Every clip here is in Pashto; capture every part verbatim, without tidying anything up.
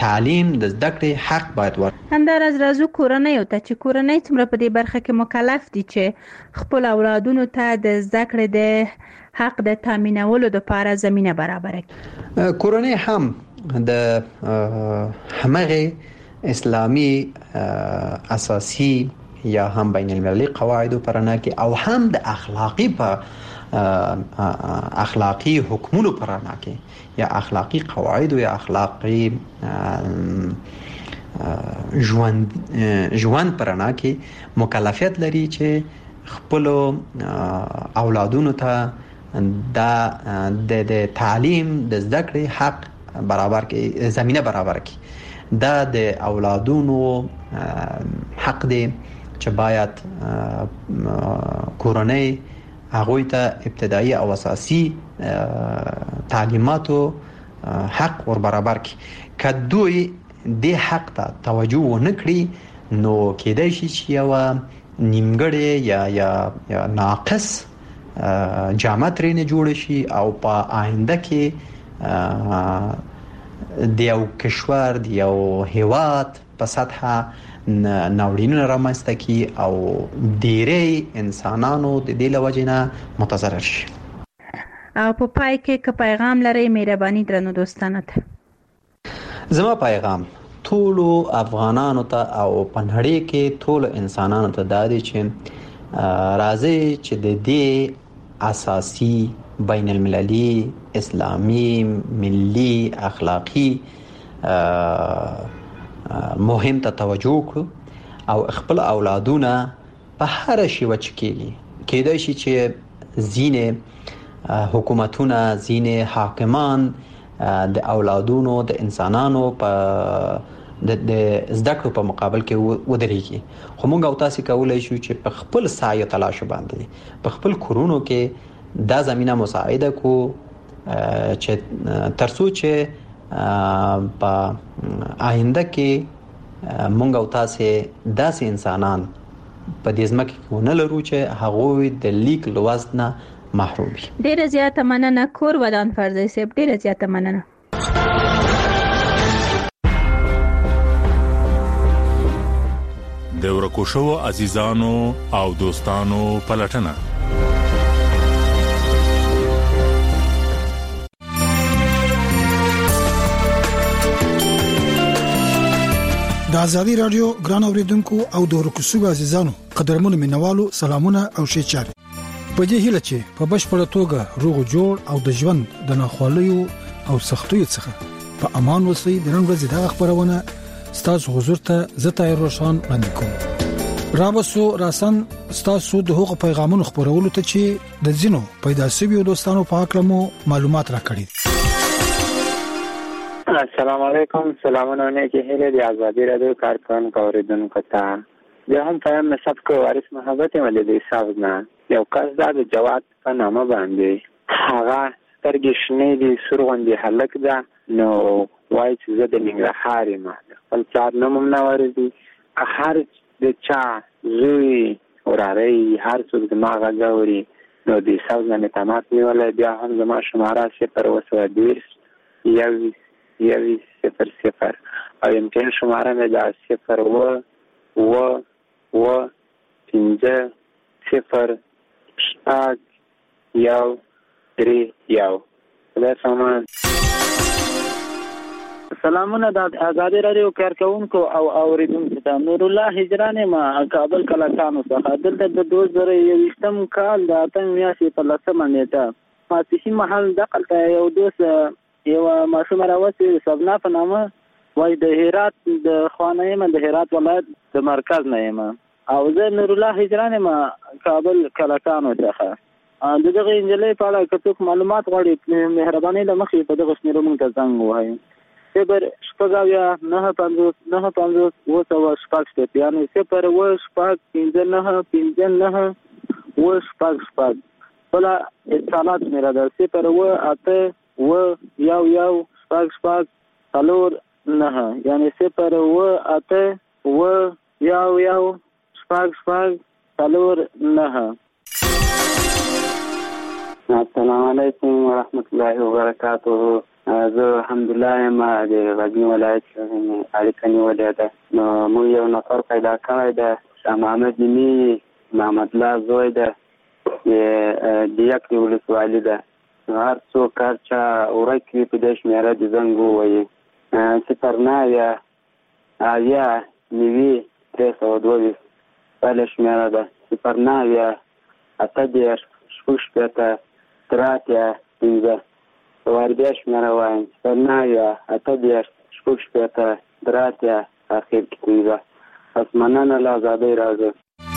تعلیم د زده کړې حق باید ورکړي. همداراز راځو کورنیو ته چې کورنۍ څومره په دې برخه کې مکلف دي چې خپل اولادونو ته د زده کړې د حق د تامینولو لپاره زمینه برابره کړي. کورنۍ هم د همغه اسلامی اساسی یا هم بین المللی قواعد پر نه کې او هم د اخلاقی په اخلاقی حکمونو پر نه کې یا اخلاقی قواعد یا اخلاقی ژوند ژوند پر نه کې مکلفیت لري چې خپل اولادونو ته د د تعلیم د زده کړې حق برابر کې زمينه برابر کې. دا د اولادونو حق دی چې باید کورنۍ هغوی ته ابتدایي او اساسي تعلیماتو حق ور برابر کړي. که دوی د حق ته توجه ونه کړي نو کېدای شي چې یو نیمګړی یا یا یا ناقص جامه ترې نه جوړ شي او په آینده کې د یو کشور د یو هیواد په سطحه ناورینونه رامنځته کی او ډیری انسانانو د دې لوجې نه متضرر شي. او په پای کې که پیغام لري مهرباني درنو دوستانو ته. زما پیغام ټول افغانانو ته او په نړۍ کې ټول انسانانو ته دا دی چې راځي چې د دې اساسي بین المللی اسلامی ملی اخلاقی مهم ته توجه کړو او خپل اولادونه په هر شي وچکیږي. کېدای شي چې زینه حکومتونه زینه حاکمان د اولادونو د انسانانو په د زده کړو په مقابل کې ودرېږي، خو موږ او تاسو کولای شو چې په خپل سعی تلاش باندې په خپل کورونو کې دا زمينه مساعده کو چې ترڅو چې په آینده کې موږ او تاسو داسې انسانان په دې ځمکه کې ونه لرو چې هغوی د لیک لوست نه محروم وي. ډیره زیاته مننه کور ودان فرضي صاحب، ډیره زیاته مننه. د ورکو شو عزیزانو او دوستانو پلټنه د ازادي رادیو ګران اوریدونکو او د ورکو شو عزیزانو قدرمنو منوالو سلامونه او ښه چاري. په دې هیله چې په بشپړه توګه روغ جوړ او د ژوند د ناخوالو او سختیو څخه په امان اوسئ. د نن ورځې د خبرونه ستاسو حضور ته زتا روشان وړاندې کوم. رابسو راسن ستاسو د حقوق پیغامونو خبرولو ته چې د زینو پیدا شوی دوستانو په اړه مو معلومات راکړي. السلام علیکم، سلامونه نه کې هله د ازادي رادیو کارکونکو اوریدونکو ته زه هم فهم نسب کو وارث محبت ملي حساب نه یو کس د جواد په نامه باندې هغه سترګې شنې دي سرغوندي هلک ده نو وای چې زه د ننګرهار یم خپل پلار نوم هم نه ورېدي هر د چا زوی وراره هر څوک زما غږ اوري نو د حساب نه مې تماس نیولی بیا هم زما شماره صفر اوه سوه دېرش یو یو صفر صفر او امتحان شماره مې د صفر اوه اوه اوه پنځه صفر شپږ یو درې یو. خدای سامان. سلامونه د ازادي رادیو کارکونکو او اوریدونکو ته نور الله هجران ما کابل کلاکانو څخه دلته د دوه زره یوویشتم کال د اتم میاشتې په لسمه نیټه ماسپښین مهال دقلته یو دوست یو ماشوم راوستې سبنا په نامه وای د هرات د خوانه یم د هرات ولایت د مرکز نه یم او زه نور الله هجران ما کابل کلاکانو څخه د دغه انجلۍ په اړه که څوک معلومات غواړي مهرباني له مخې په دغه شمیرو موږ ته زنګ ووهئ. صفر شپږ اویا نهه پنځوس نهه پنځوس اوه سوه شپږ شپېته یعنې صفر اوه شپږ پنځه نهه پنځه نهه اوه شپږ شپږ. بله اتصالات شمېره ده صفر اوه اته اوه یو یو شپږ شپږ څلور نهه یعنې صفر اوه اته اوه یو یو شپږ شپږ څلور نهه. السلام علیکم ورحمت الله وبرکاته. زه الحمدلله ما د غزني ولایت اړیکه نیولې ده. نو موږ یو نفر پیدا کړی ده، شاه محمد نومي، محمد الله زوی ده، د یکې ولسوالي ده. هر څوک هر چا ورک وي په دې شمېره د زنګ ووایي. صفر نهه اویا نوي درې سوه دوه ویشت بله شمېره ده. صفر نهه اته دېرش شپږ شپېته درې اتیا پنځه. وار بیا شمېره وایم: صفر نهه اته دېرش شپږ شپېته درې اتیا اخر کې پنځه. پس مننه له ازادۍ راځه.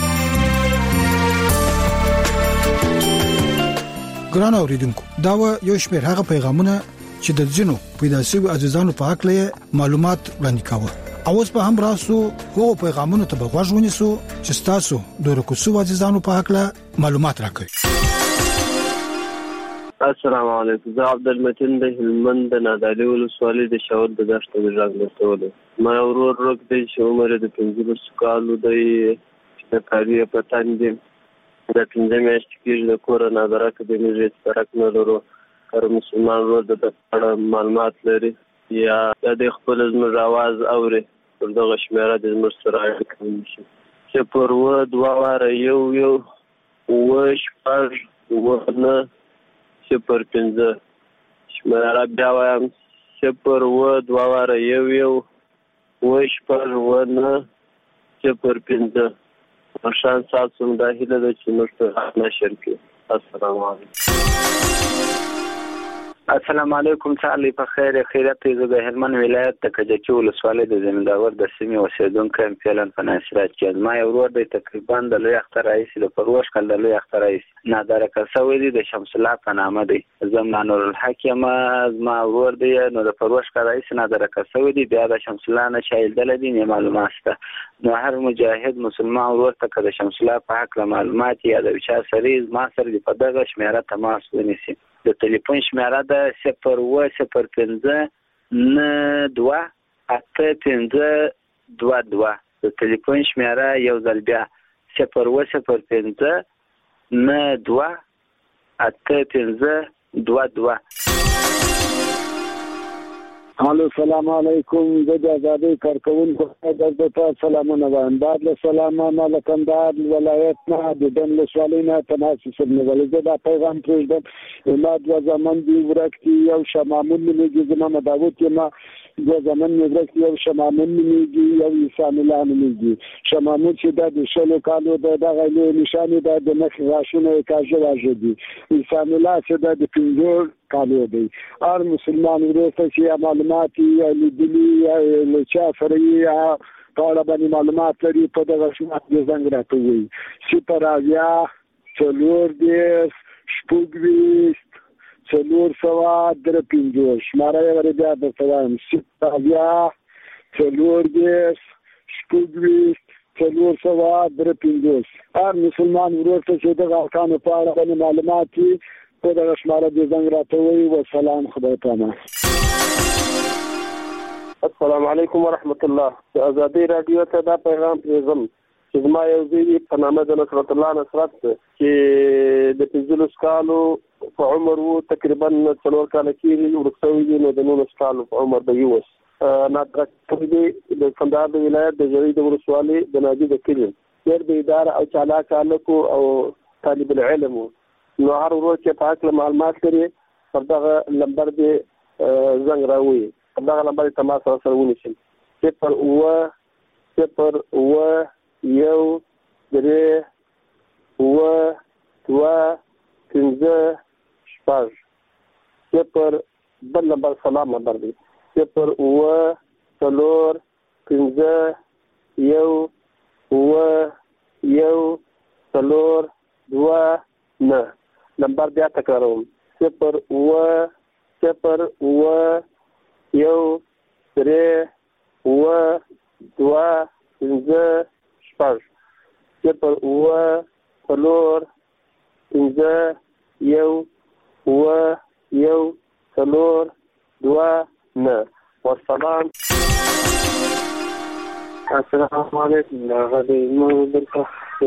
ګران اوریدونکو، دا و یو شمېر هغه پیغامونه چې د ځینو پیدا شوي عزیزانو په حق له معلومات وړاندې کاوه. اوس په هم راسو هغو پیغامونو ته بغوږ ونیسو چې تاسو د ورکوسو عزیزانو په حق له معلومات راکړئ. السلام علیکم. زه عبدالمتین د هلمند د نادعلي ولسوالۍ د شاور د دښته د غږ لرسولو. ما ورور روک دی چې عمر د پنځلسو کالو دی، د کاري په تن دی، د پنځه میاشتې کېږي د کوره نادرکه د موږ هېڅ فرق نه لرو. هر مسلمان ورور د ده په اړه معلومات لري یا د خپل زموږ اواز اوري، پر دغه شمېره د زموږ سره اړیکه ونیسي. صفر اووه دوه واره یو یو اووه شپږ اووه نه صفر پنځه. شمېره بیا وایم: صفر اووه دوه واره یو یو اووه شپږ اووه نه صفر پنځه. مشان ستاسو دا هیله ده چې موږ ته نشر کړي. السلام علیکم. السلام علیکم. تعالی په خیر خیرت. زه د هلمند ولایت د کجکي ولسوالۍ د زمینداور د سیمې اوسیدونکی یم. فعلا په ناصرات کې ما یو ورور دی، تقریبا د لوی اختر رئیس د پروش کال د لوی اختر رئیس نادرکه شوی دی، د شمس الله په نامه دی. زما نور الحق یم، ما ورور دی، نو د پروش کال رئیس نادرکه شوی دی، بیا د شمس الله نه شایل دل دي نه معلومات شته. نو هر مجاهد مسلمان ورور ته د شمس الله په حق معلومات یا د چا سره ما سره په دغه شمېره تماس ونیسي. د ټلیفون شمېره ده صفر اووه صفر پنځه نه دوه اته پنځه دوه دوه. د ټلیفون شمېره یو ځل بیا: صفر اووه صفر پنځه نه دوه اته پنځه دوه دوه. الو سلام علیکم. زه د آزادۍ کارکوونکو د تاسو سلامونه وایم. بعد له سلامونه له کندهار ولایت نه د دن ولسوالۍ نه تماس وسلم. زه دا پیغام پرېږدم: ما دوه زامن دي ورک دي، یو شاه محمود نومېږي، زما مداوت یم. دوه زامن مې ورک دي، یو شاه محمود نومېږي، یو احسان الله نومېږي. شاه محمود چې دا د شلو کالو د دغه لوی نښانې ده، د مخ غاښونه یې کاږه واږه دي. احسان الله چې دا د پنځو کالو دی. هر مسلمان ورور ته چې معلومات یا لیدلي یا له چا سره یې په اړه باندې معلومات لري، په دغه شمېره کې زنګ راته ووایي: صفر اویا څلور دېرش شپږ ویشت څلور سوه درې پنځوس. شماره یې ورې بیا درته وایم: صفر اویا څلور دېرش شپږ ویشت څلور سوه درې پنځوس. هر مسلمان ورور ته چې دغه ارکانو په اړه باندې معلومات وي، په دغه شماره د زنګ راته ووایي. وسلام، خدای پامان. السلام علیکم ورحمت الله. د ازادۍ راډیو ته دا پیغام پرېږدم چې زما یو زوی په نامه د نصرت الله نصرت چې د پنځلسو کالو په عمر و، تقریبا څلور کاله کېږي ورک شوی دی، نو د نولسو کالو په عمر به یې اوس نادرکه دی، د کندهار د ولایت د ژړۍ د ولسوالۍ د نادي د کلي. ډېر بېداره او چالاک هلک او طالب العلم و. نو هر ورور چې په هکله معلومات لري، پر دغه لمبر دې زنګ راووایي، پر دغه لمبر یې تماس سره ونیسي: صفر اووه صفر اووه یو درې اووه دوه پنځه شپږ. صفر بل لمبر سلام لمبر دی: صفر اووه څلور پنځه یو اووه یو څلور دوه نه. نمبر بیا تکراروم: صفر اووه صفر اووه یو درې اووه دوه پنځه شپږ. صفر اووه څلور پنځه یو اووه یو څلور دوه نه. والسلام. السلام علیکم. هغه د موږ دلته یو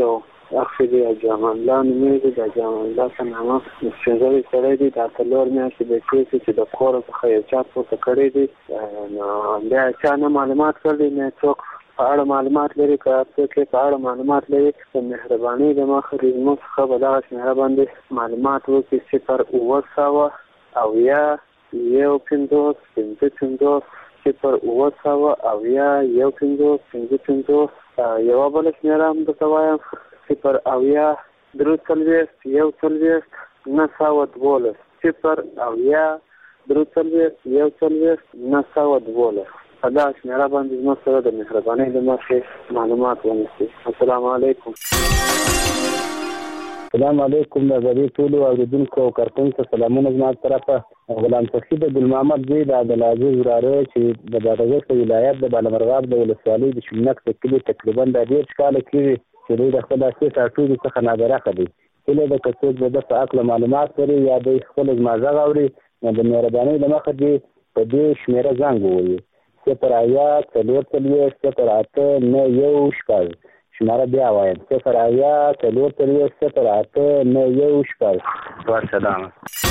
اخري جامع الله نومېږي. د جامع الله په نامه سپېڅلی سړی دی. دا څلور میاشتې د کېږي چې د کوره څخه یو چا پورته کړی دی. نو بیا چا نه معلومات کړی، نه څوک په اړه معلومات لري. که څوک په اړه معلومات لري په مهرباني د مخه زموږ څخه به دغه شمېره باندې معلومات وکړي. صفر اووه سوه اویا یو پنځوس پنځه پنځوس صفر اووه سوه اویا یو پنځوس پنځه پنځوس. یوه بله شمېره هم درته وایم صفر اویا درې څلوېښت یو څلوېښت نهه سوه دولس صفر اویا درې څلوېښت یو څلوېښت نهه سوه دولس. په دغه شمېره باندې زموږ سره د مهربانۍ له مخې معلومات ونیسئ. السلام علیکم. السلام علیکم. د غوړي ټولو اوریدونکو او کارکونکو سلامونه زما طرفه. غلام تخید ګل محمد زوی د عبدالعزیز وراره چې د بادغیس ولایت د بالامرغاب د ولسوالۍ د شمنک د کلي تقریبا د ډېر کاله کېږي چې دوی د خپل اساس ټاټوبي څخه نابرخه دي. هیله ده که څوک د ده په هکله معلومات لري یا دوی خپل زما غږ اوري نو د مهربانۍ له مخه دې په دې شمېره زنګ ووهي صفر اویا څلور څلوېښت صفر اته نهه یو شپږ. شماره بیا وایم صفر اویا څلور څلوېښت صفر اته نهه یو شپږ. والسلام.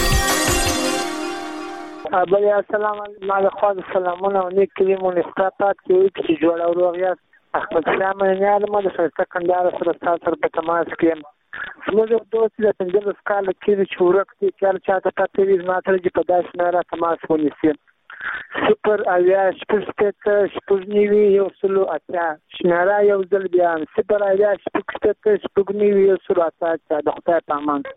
بله السلام علیکم. ما له خوا د سلامونه او نیک کلمو استاپات کوي چې جوړ او روغ یاست. احمد شاه منیال ما د ښایسته کندهار سره ستاسو سره په تماس کې یم. زموږ یو دوست د پنځلس کاله کېږي چې ورک دی. که هر چاته پته وي زما سره چې په دا شمېره تماس ونیسي صفر اویا شپږ شپېته شپږ نوي یو سلو اتیا. شمېره یو ځل بیا صفر اویا شپږ شپېته شپږ نوي یو سلو اتیا. د خدای په امان.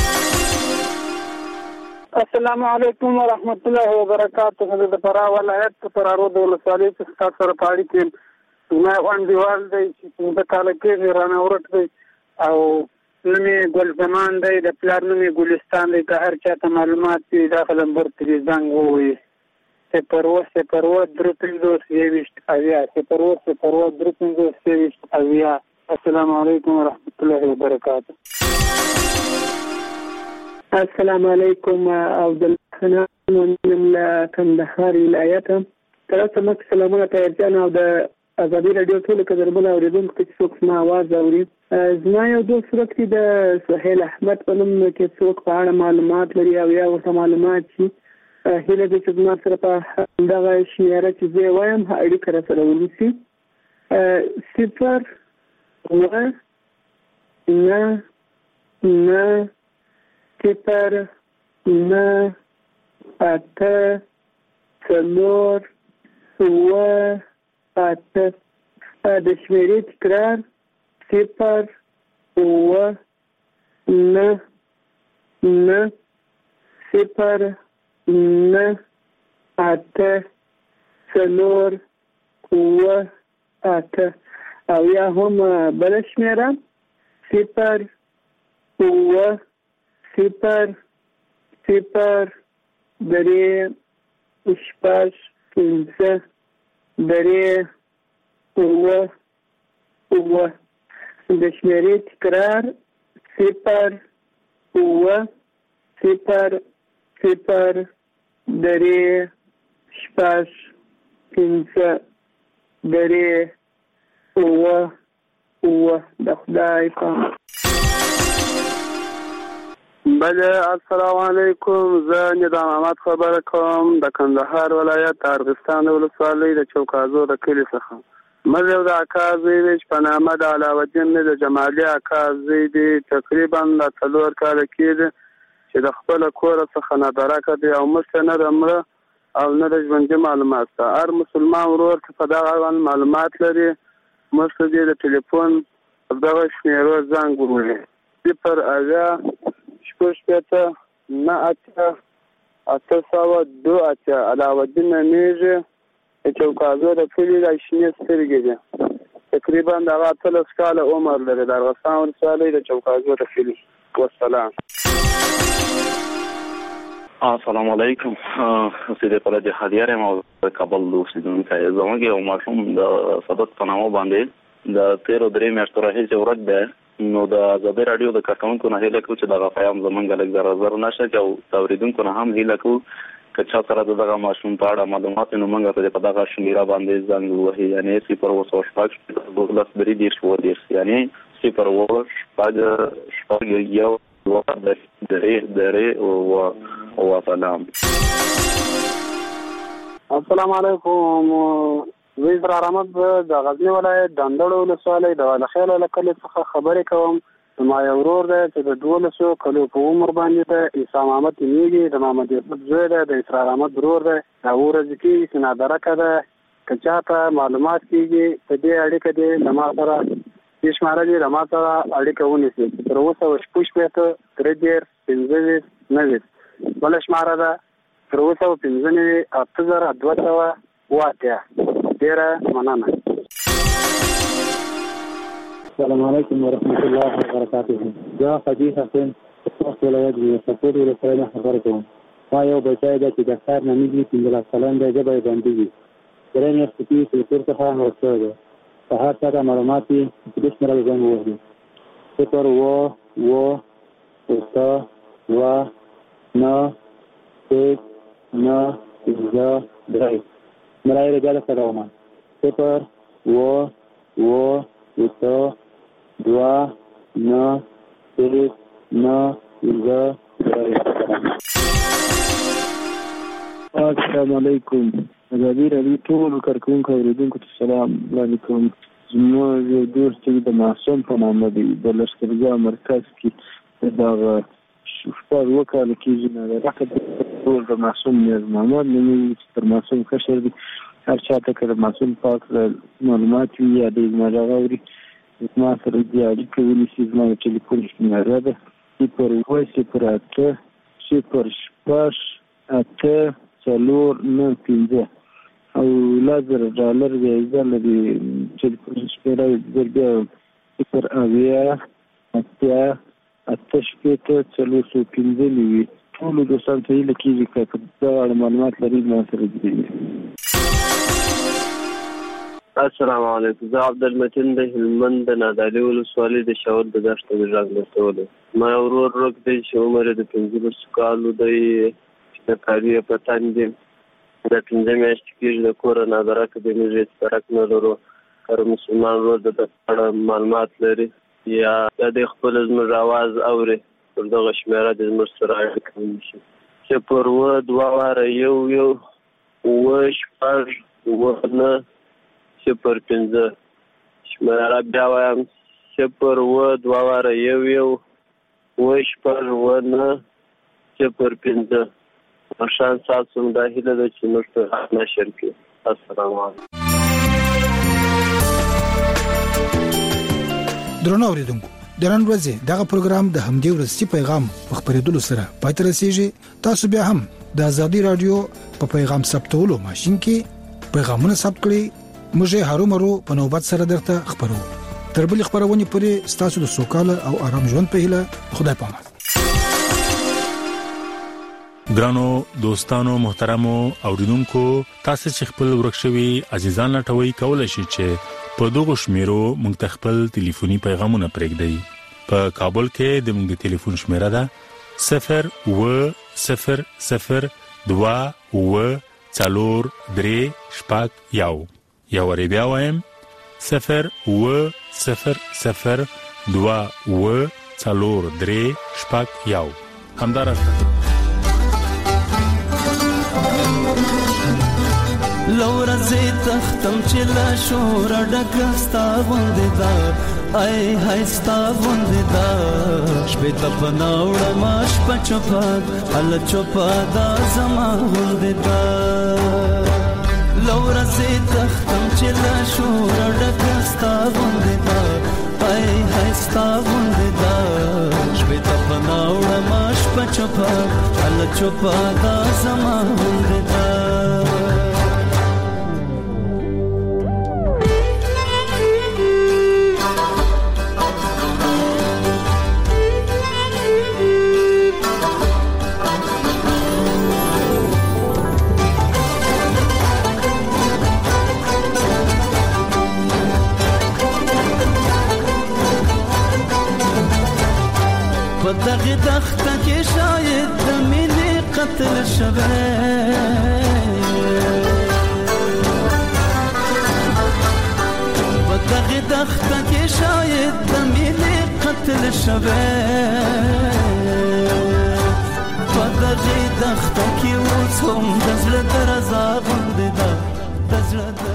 السلام علیکم ورحمت الله وبرکاته. د فراه ولایت په فراه د ولسوالۍ څخه تاسو سره په اړیکه یم. زما انډیوال دی چې پنځه کاله کېږي رانه ورک دی او نوم یې ګل زمان دی. د پلار نوم یې ګلستان دی. که هر چاته معلومات وي دا نمبر ته زنګ ووهي صفر اووه صفر اووه درې پنځوس یوویشت اویا صفر اووه صفر اووه درې پنځوس یوویشت اویا. السلام علیکم ورحمت الله وبرکاته. السلام علیکم. عبدالله من له کندهار ولایت. تاسو مخ سلامونه تایید او د ازادي رادیو ټول کډرمنه اوریدونکو چې څوک ما आवाज اوري. زما یو دوست ورته د سهیل احمد په نوم کې څوک په اړه معلومات لري او یا ورته معلومات شي هیله دې چې زما سره په دغه شمیره چې زه وایم اړیکه را سره ونیسي. صفر اووه نه نه صفر نه اته څلور اووه اته. د شمیرې تکرار صفر اووه نه نه صفر نه اته څلور اووه اته. او یا هم بله شمیره صفر اووه صفر صفر درې شپږ پنځه درې اووه اووه. د شمیرې تکرار صفر اووه صفر صفر درې شپږ پنځه درې اووه اووه. د خدای په بله السلام علیکم. زه نظام احمد خبره کوم د کندهار ولایت د ارغستان ولسوالۍ د چوکازو د کلي څخه. موږ یو د اکا زوی دی چې په نامه د علاوالدین دی. د جمالي اکا زوی دی. تقریبا د څلور کاله کېږي چې د خپله کوره څخه نابرکه دی او موږ ته نه د مړه او نه د ژوندي معلومات ته. هر مسلمان ورور ته په دغه اړوند معلومات لري موږ ته دې د ټلیفون په دغه شمېرو زنګ ووهي صفر اویا شپږ شپېته نه اته اته سوه دوه اتیا. علاوالدین نومېږي. د چوکازو د کلي د شنې سترګې دي. تقریبا د هغه اتلس کاله عمر لري. د ارغستان ولسوالۍ د چوکازو د کلي. والسلام. السلام علیکم. زه د فلج خدیار یم او د کابل اوسیدونکی. زموږ یو ماشوم د صدق په نامه باندې د تیرو درې میاشتو راهیسې ورک دی. نو د ازادي رادیو د کارکونکو نه هیله کوو چې دغه پیغام زمونږ لږ زر زر نشه او د اورېدونکو نه هم هیله کوو که چا سره د دغه ماشوم په اړه معلومات نو موږ ته په دغه شمیره باندې زنګ ووهي یعنې صفر اووه سوه شپږ دولس درې دېرش اووه دېرش یعنې صفر اوه شپږ شپږ یو دوه درې درې او او سلام. السلام علیکم. وزیر احمد د غزنی ولایت د اندړو ولسوالۍ د ولخیل کلی څخه خبرې کوم. ما یو ورور دی چې د دولسو کلو په عمر باندې دی. عیسی محمد نومیږي. د محمد یوسف زوی دی. د اسرار احمد ورور دی. دا ورځ کې چې نادرکه ده که چاته معلومات کېږي په دې اړیکه دی له ما سره دې شماره دې له ما سره اړیکه ونیسي. تر اوسه شپږ شپېته درې دېرش پنځه ویشت نهه ویشت بله شماره ده تر اوسه پنځه نوي اته زره دوه سوه اوه اتیا. ډېره مننه. السلام علیکم ورحمۃ اللہ وبرکاتہ. زه حبیب حسین خوست ولایت د سپورټ ولسوالۍ نه خبرې کوم. ما یو بچی دی چې د ښار نه نږدې پنځلس کلن دی. ژبه یې بندېږي. درې میاشتې کېږي چې د کور څخه ورک شوی دی. که هر چا ته معلومات وي چې دې شمېره زنګ ووهي. صفر اوه اوه اته دوه نهه شپږ نهه پنځه درې. شمېره یې بیا درته کوم. صفر اوه اوه اته دوه نهه شپږ نهه پنځه درې. السلام علیکم. ازادي راډیو ټول کارکونکو اوریدونکو ته سلام وړاندې کوم. زموږ یو دوست چې د معصوم په نامه دی د لښکرګاه مرکز کې دغه شپږ اووه کاله کېږي نادرکه ټول د معصوم نیاز محمد نومیږي چې تر معصوم کشر دی. هر چا ته که د معصوم پاک معلومات وي یا د زما غږ اوري زما سره دې اړیکه ونیسي. زما د ټلیفون شمېره ده صفر اووه صفر اته صفر شپږ اته څلور نهه پنځه او لس زره ډالر جایزه لري. ټلیفون شمېره زر بیا صفر اویا اتیا اته شپېته څلور سوه پنځه نوي. ټولو دوستانو ته هیله کېږي که په دغه اړه معلومات لري ما سره دي. السلام علیکم. زه عبدالمتین د هلمند د نادعلي ولسوالۍ د شاور د دښته د غږ درتولی. ما یو ورور ورک دی چې عمر یې د پنځلسو کالو دی. د کاري په تن دی. د پنځه میاشتې کېږي د کوره نادرکه دی. موږ هېڅ فرق نه لرو. هر مسلمان ورور د ده په اړه معلومات لري یا دی خپله زموږ اواز اوري پر دغه شمېره د زموږ سره اړیکه ونیسي. صفر اووه دوه واره یو یو اووه شپږ اووه نهه صفر پنځه. شمېره بیا وایم صفر اووه دوه واره یو یو اووه شپږ اووه نهه صفر پنځه. مشان ساتم دا هیله ده چې موږ ته نشر کړي. السلام علیکم. درنو اوریدونکو د نن ورځې دغه پروګرام د همدې ورځې پیغام په خبرېدلو سره پای ته رسیږي. تاسو بیا هم د ازادي رادیو په پیغام ثبتولو ماشين کې پیغامونه ثبت کړئ. موږ هرو مرو په نوبت سره درته خبرو. تر بل خبرونه پورې ستاسو د سوکاله او آرام ژوند په هیله خدای پامان. ګرانو دوستانو محترمو اوریدونکو تاسو چې خپل ورکشوي عزیزان لټوي کولای شئ چې په دغه شمیرو موږ ته خپل ټلیفوني پیغامونه پرېږدئ. په کابل کې د موږ د ټلیفون شمیره ده صفر اووه صفر صفر دوه اووه څلور درې شپږ یو. یو وری بیا وایم صفر اووه صفر صفر دوه اووه څلور درې شپږ یو. همدارسته لورا زی تختم چې لا شور ډکستا غوندې دا ای هاي ستا غوندې دا شپې ته پناوړه ماش پچپاد ال چپاد زما غوندې دا لورا زی تختم چې لا شور ډکستا غوندې دا ای هاي ستا غوندې دا شپې ته پناوړه ماش پچپاد ال چپاد زما غوندې دا دغه دخته کې شاید د مینې قتل شوه په دغه دخته کې شاید د مینې تل شوه په دغه دښته کې اوس هم د زړه درزا غوندې ده د زړه